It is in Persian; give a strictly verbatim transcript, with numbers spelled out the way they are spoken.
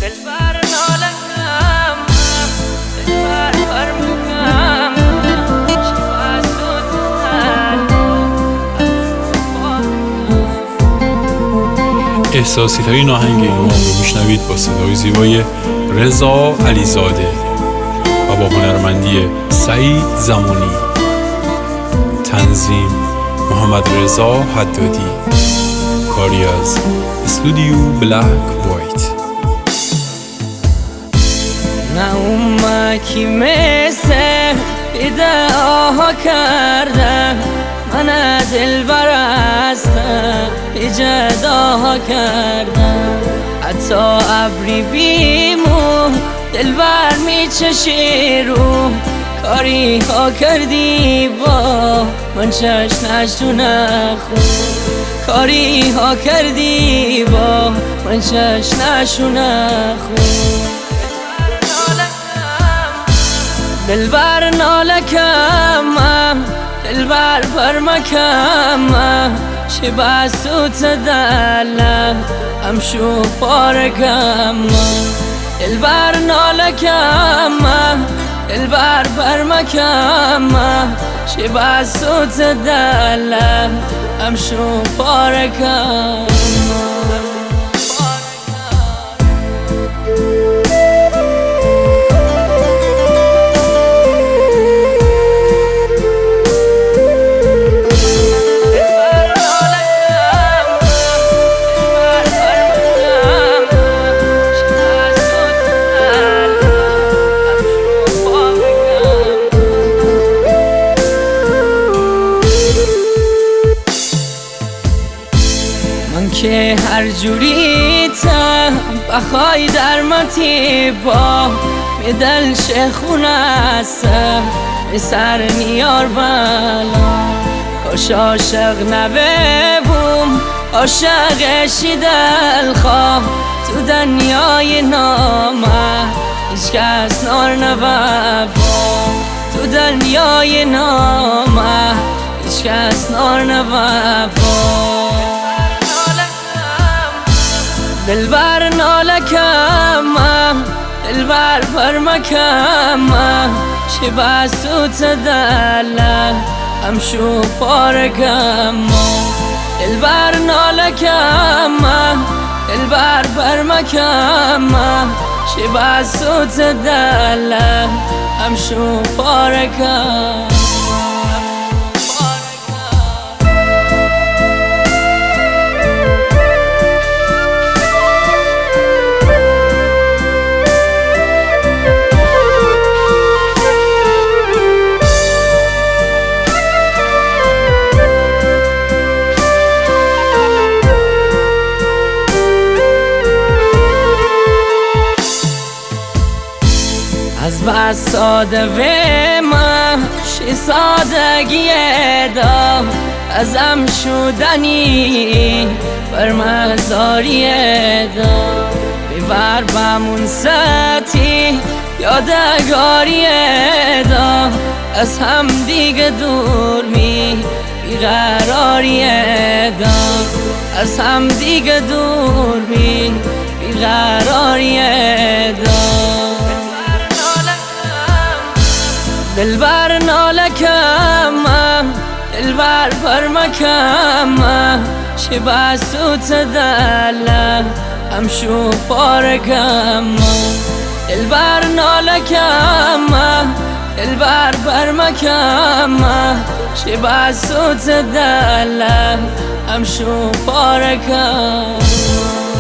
دلبر نالم دلبر برمکم احساسیت های ناهنگ ایمان رو میشنوید با صدای زیبای رضا علیزاده و با هنرمندی سعید زمانی. تنظیم محمد رضا حدادی. کاری از استودیو بلک وایت. نه اومکی مثل ادعاها کردم، من دلبر هستم جداها کردم. حتی ابری بیمو دلبر میچشی رو، کاری ها کردی با من چشمش تو نخون، کاری ها کردی با من چشمش تو نخون. دلبر نالکم دلبر برمکم چه بسوت دلم همشو پارکم. دلبر نالکم دلبر برمکم چه بسوت دلم همشو پارکم. که هر جوری تا بخوای در متی با میدل شخونه هستم به سر میار بلا. کاش عاشق نببوم عاشقشی دلخواه تو دنیای نامه هیچ کس نار نببا. تو دنیای نامه هیچ کس نار نببا. دلبر نالکم دلبر برمکم چه بسوت دلم همشو پارکم. دلبر نالکم دلبر برمکم چه بسوت دلم همشو پارکم. از بس ساده و من شی سادگی دا ازم شدنی بر مزاری دا بیور بمون ستی یادگاری دا از هم دیگه دور می بیقراری دا از هم دیگه دور می بیقراری دا. دلبر نالکم دلبر برمکم چه بسوت دلم همشو پارکم. دلبر نالکم دلبر برمکم چه بسوت دلم همشو پارکم.